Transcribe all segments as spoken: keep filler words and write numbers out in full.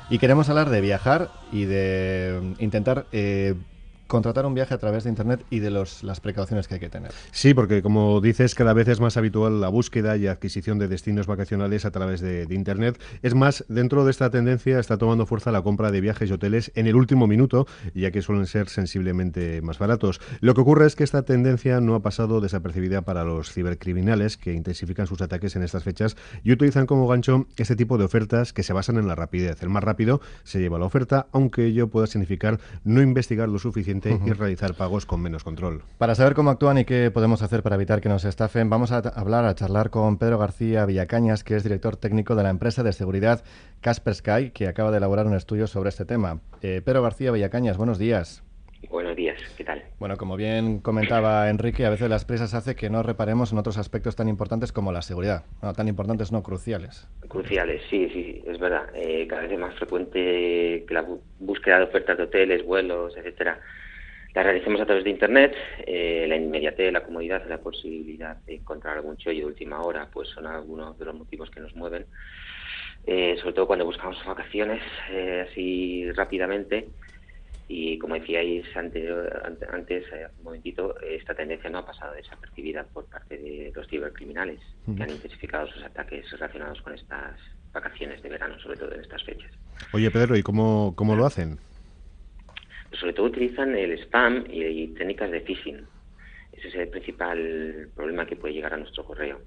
Y queremos hablar de viajar y de mm, intentar eh, contratar un viaje a través de Internet y de los, las precauciones que hay que tener. Sí, porque como dices, cada vez es más habitual la búsqueda y adquisición de destinos vacacionales a través de, de Internet. Es más, dentro de esta tendencia está tomando fuerza la compra de viajes y hoteles en el último minuto, ya que suelen ser sensiblemente más baratos. Lo que ocurre es que esta tendencia no ha pasado desapercibida para los cibercriminales, que intensifican sus ataques en estas fechas y utilizan como gancho este tipo de ofertas que se basan en la rapidez. El más rápido se lleva la oferta, aunque ello pueda significar no investigar lo suficiente y realizar pagos con menos control. Para saber cómo actúan y qué podemos hacer para evitar que nos estafen, vamos a hablar, a charlar con Pedro García Villacañas, que es director técnico de la empresa de seguridad Kaspersky, que acaba de elaborar un estudio sobre este tema. Eh, Pedro García Villacañas, buenos días. Buenos días, ¿qué tal? Bueno, como bien comentaba Enrique, a veces las prisas hace que no reparemos en otros aspectos tan importantes como la seguridad. Bueno, tan importantes, no cruciales. Cruciales, sí, sí, es verdad. Eh, cada vez es más frecuente que la bu- búsqueda de ofertas de hoteles, vuelos, etcétera, la realicemos a través de Internet. Eh, la inmediatez, la comodidad y la posibilidad de encontrar algún chollo de última hora, pues son algunos de los motivos que nos mueven. Eh, sobre todo cuando buscamos vacaciones eh, así rápidamente. Y como decíais anterior, ante- antes, eh, hace un momentito, esta tendencia no ha pasado desapercibida por parte de los cibercriminales, que han intensificado sus ataques relacionados con estas vacaciones de verano, sobre todo en estas fechas. Oye, Pedro, ¿y cómo, cómo lo hacen? Pues sobre todo utilizan el spam y, y técnicas de phishing. Ese es el principal problema que puede llegar a nuestro correo.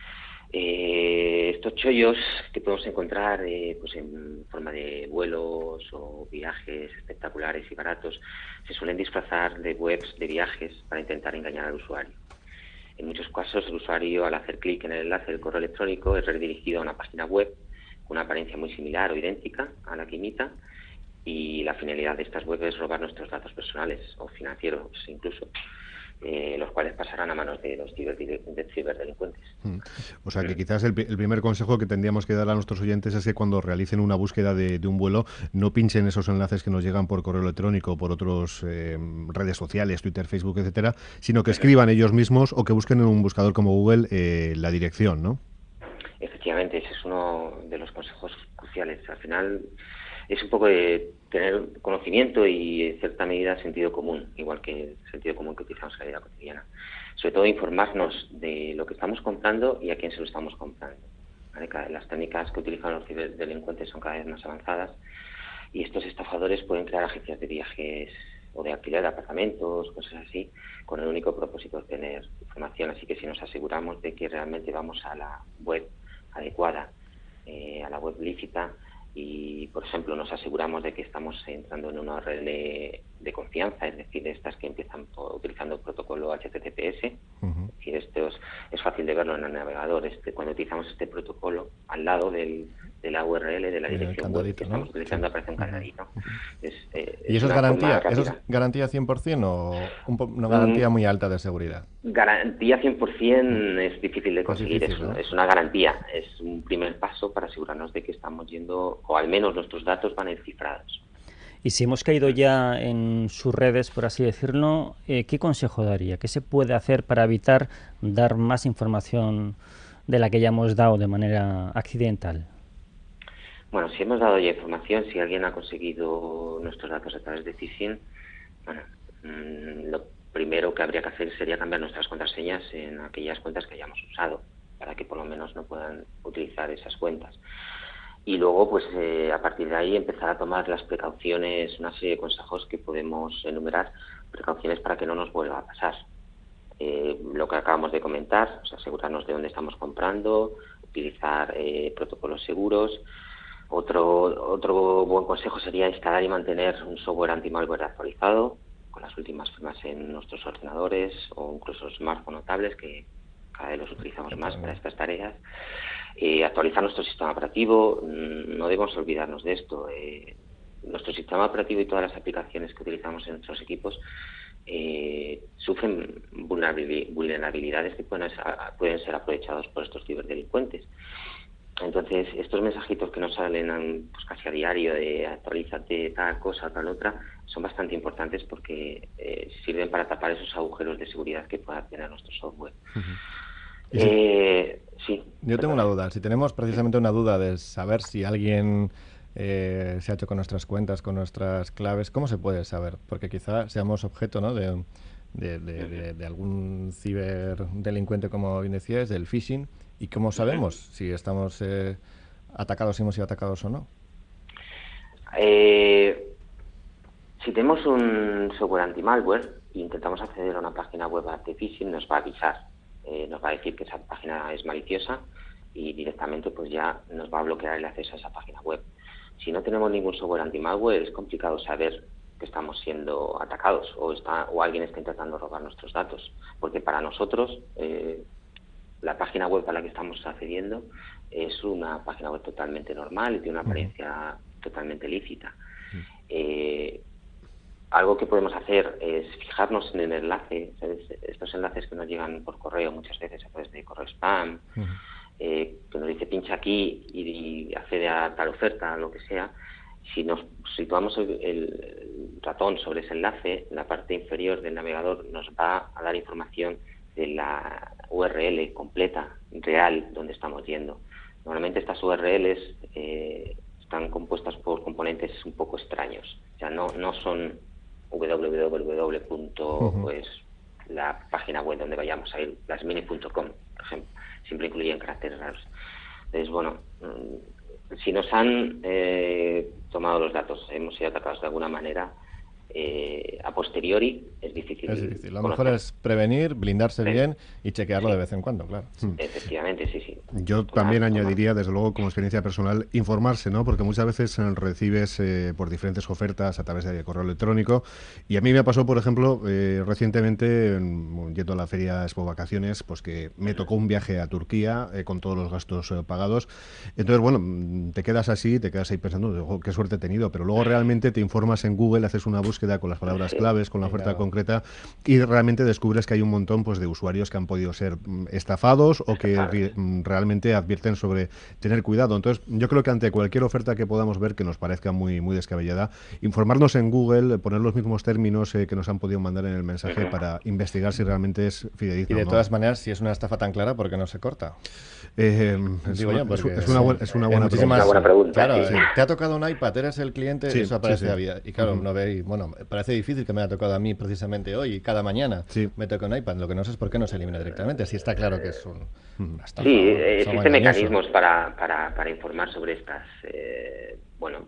Eh, estos chollos que podemos encontrar eh, pues en forma de vuelos o viajes espectaculares y baratos se suelen disfrazar de webs de viajes para intentar engañar al usuario. En muchos casos el usuario, al hacer clic en el enlace del correo electrónico, es redirigido a una página web con una apariencia muy similar o idéntica a la que imita, y la finalidad de estas webs es robar nuestros datos personales o financieros incluso, eh, los cuales pasarán a manos de los ciber- de ciberdelincuentes. Mm. O sea que quizás el, el primer consejo que tendríamos que dar a nuestros oyentes es que cuando realicen una búsqueda de, de un vuelo no pinchen esos enlaces que nos llegan por correo electrónico o por otras eh, redes sociales, Twitter, Facebook, etcétera, sino que escriban ellos mismos o que busquen en un buscador como Google eh, la dirección, ¿no? Efectivamente, ese es uno de los consejos cruciales. Al final es un poco de tener conocimiento y en cierta medida sentido común, igual que el sentido común que utilizamos en la vida cotidiana. Sobre todo informarnos de lo que estamos comprando y a quién se lo estamos comprando. ¿Vale? Las técnicas que utilizan los ciberdelincuentes son cada vez más avanzadas y estos estafadores pueden crear agencias de viajes o de alquiler de apartamentos, cosas así, con el único propósito de tener información. Así que si nos aseguramos de que realmente vamos a la web adecuada, eh, a la web lícita, y por ejemplo nos aseguramos de que estamos entrando en una U R L de confianza, es decir, estas que empiezan por, utilizando el protocolo H T T P S. Uh-huh. Es decir, esto es, es fácil de verlo en el navegador. Este, cuando utilizamos este protocolo, al lado del, de la U R L, de la dirección web que estamos, ¿no?, utilizando, sí, aparece un candadito. Uh-huh. Es, eh, ¿Y es eso es una garantía? ¿Eso es garantía cien por ciento o un po una garantía muy alta de seguridad? Garantía cien por ciento es difícil de conseguir, es, difícil, es, ¿no? es una garantía, es un primer paso para asegurarnos de que estamos yendo, o al menos nuestros datos van a ir cifrados. Y si hemos caído ya en sus redes, por así decirlo, eh, ¿qué consejo daría? ¿Qué se puede hacer para evitar dar más información de la que ya hemos dado de manera accidental? Bueno, si hemos dado ya información, si alguien ha conseguido nuestros datos a través de phishing, bueno, mmm, lo primero que habría que hacer sería cambiar nuestras contraseñas en aquellas cuentas que hayamos usado, para que por lo menos no puedan utilizar esas cuentas. Y luego, pues eh, a partir de ahí empezar a tomar las precauciones, una serie de consejos que podemos enumerar, precauciones para que no nos vuelva a pasar. Eh, lo que acabamos de comentar, o sea, asegurarnos de dónde estamos comprando, utilizar eh, protocolos seguros. Otro, otro buen consejo sería instalar y mantener un software anti-malware actualizado, con las últimas firmas en nuestros ordenadores o incluso smartphones o tablets, que cada vez los utilizamos más para estas tareas. Eh, actualizar nuestro sistema operativo, no debemos olvidarnos de esto. Eh, nuestro sistema operativo y todas las aplicaciones que utilizamos en nuestros equipos eh, sufren vulnerabilidades que pueden ser, pueden ser aprovechados por estos ciberdelincuentes. Entonces, estos mensajitos que nos salen pues, casi a diario de actualízate tal cosa, tal otra, son bastante importantes porque eh, sirven para tapar esos agujeros de seguridad que pueda tener nuestro software. Uh-huh. Eh, sí. Yo tengo una duda. Si tenemos precisamente una duda de saber si alguien eh, se ha hecho con nuestras cuentas, con nuestras claves. ¿Cómo se puede saber? Porque quizá seamos objeto, ¿no?, de, de, de, de, de algún ciberdelincuente, como bien decías, del phishing. ¿Y cómo sabemos si estamos eh, atacados, si hemos sido atacados o no? Eh, si tenemos un software anti-malware e intentamos acceder a una página web de phishing, nos va a avisar. Eh, nos va a decir que esa página es maliciosa y directamente pues ya nos va a bloquear el acceso a esa página web. Si no tenemos ningún software anti-malware, es complicado saber que estamos siendo atacados o está o alguien está intentando robar nuestros datos, porque para nosotros eh, la página web a la que estamos accediendo es una página web totalmente normal y tiene una apariencia totalmente lícita. Eh, algo que podemos hacer es fijarnos en el enlace, ¿sabes? Estos enlaces que nos llegan por correo muchas veces a través de correo spam, uh-huh. eh, que nos dice pincha aquí y, y accede a tal oferta, lo que sea. Si nos situamos el, el ratón sobre ese enlace, en la parte inferior del navegador nos va a dar información de la U R L completa, real, donde estamos yendo. Normalmente estas U R Ls eh, están compuestas por componentes un poco extraños, o sea, no, no son www. Uh-huh. Pues la página web donde vayamos a ir, lasmini punto com, por ejemplo, siempre incluyen caracteres raros. Entonces, bueno, si nos han eh, tomado los datos, hemos sido atacados de alguna manera, eh, a posteriori es difícil. Es difícil. Lo mejor es prevenir, blindarse sí. bien y chequearlo sí. de vez en cuando, claro. Efectivamente, sí, sí. Yo tomar, también tomar. añadiría, desde luego, como experiencia personal, informarse, ¿no? Porque muchas veces recibes eh, por diferentes ofertas a través de correo electrónico. Y a mí me pasó, por ejemplo, eh, recientemente, en, yendo a la feria Expo Vacaciones, pues que me tocó un viaje a Turquía eh, con todos los gastos eh, pagados. Entonces, bueno, te quedas así, te quedas ahí pensando, oh, qué suerte he tenido. Pero luego realmente te informas en Google, haces una búsqueda con las palabras claves, con la oferta claro. concreta, y realmente descubres que hay un montón pues de usuarios que han podido ser estafados o que re realmente advierten sobre tener cuidado. Entonces, yo creo que ante cualquier oferta que podamos ver que nos parezca muy, muy descabellada, informarnos en Google, poner los mismos términos eh, que nos han podido mandar en el mensaje para investigar si realmente es fidedigno. Y de ¿no? todas maneras, si es una estafa tan clara, ¿por qué no se corta? Eh, es, Digo una, yo, es, es, una, buena, es una buena pregunta. Una buena pregunta. Claro, sí. sí. Te ha tocado un iPad, eres el cliente, sí, eso aparece sí, sí. Había, y claro, uh-huh. no veis, bueno, parece difícil que me haya tocado a mí precisamente hoy y cada mañana sí. me toca un iPad. Lo que no sé es por qué no se elimina directamente, si está claro que es un, una estafa. Sí, eh, existen mecanismos para, para, para informar sobre estas, eh, bueno,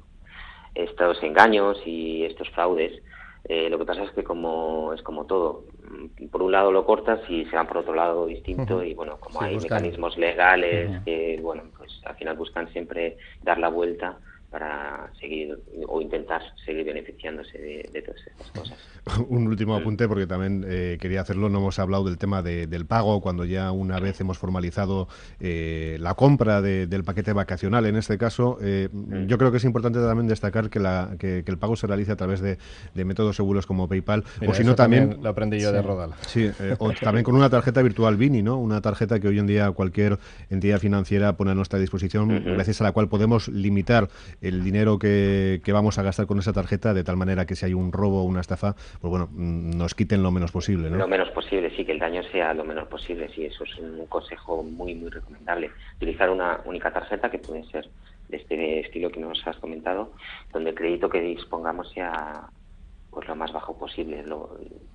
estos engaños y estos fraudes. Eh, lo que pasa es que como es como todo, por un lado lo cortas y se van por otro lado distinto uh-huh. y bueno, como sí, hay buscan. mecanismos legales uh-huh. que bueno, pues al final buscan siempre dar la vuelta para seguir o intentar seguir beneficiándose de, de todas estas cosas. Un último apunte, porque también eh, quería hacerlo, no hemos hablado del tema de, del pago, cuando ya una vez hemos formalizado eh, la compra de, del paquete vacacional, en este caso, eh, mm. yo creo que es importante también destacar que, la, que, que el pago se realice a través de, de métodos seguros como PayPal, Mira, o si no también... también... Lo aprendí yo sí, de Rodal. Sí, eh, o también con una tarjeta virtual Vini, ¿no? Una tarjeta que hoy en día cualquier entidad financiera pone a nuestra disposición, uh-huh. gracias a la cual podemos limitar el dinero que, que vamos a gastar con esa tarjeta, de tal manera que si hay un robo o una estafa, pues bueno, nos quiten lo menos posible, ¿no? Lo menos posible, sí, que el daño sea lo menor posible, sí, eso es un consejo muy, muy recomendable. Utilizar una única tarjeta, que puede ser de este estilo que nos has comentado, donde el crédito que dispongamos sea pues lo más bajo posible, lo,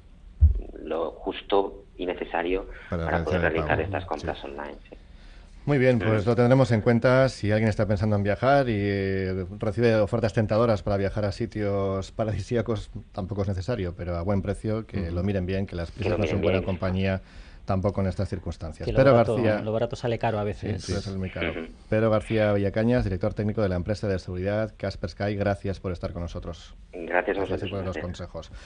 lo justo y necesario para, para poder realizar estas compras sí. online, sí. Muy bien, pues lo tendremos en cuenta si alguien está pensando en viajar y eh, recibe ofertas tentadoras para viajar a sitios paradisíacos, tampoco es necesario, pero a buen precio, que uh-huh. lo miren bien, que las prisas no son buena bien. compañía tampoco en estas circunstancias. Que lo, Pedro barato, García, lo barato sale caro a veces. Sí, sí. Es muy caro. Uh-huh. Pedro García Villacañas, director técnico de la empresa de seguridad Kaspersky, gracias por estar con nosotros. Gracias a vosotros. Gracias por los consejos.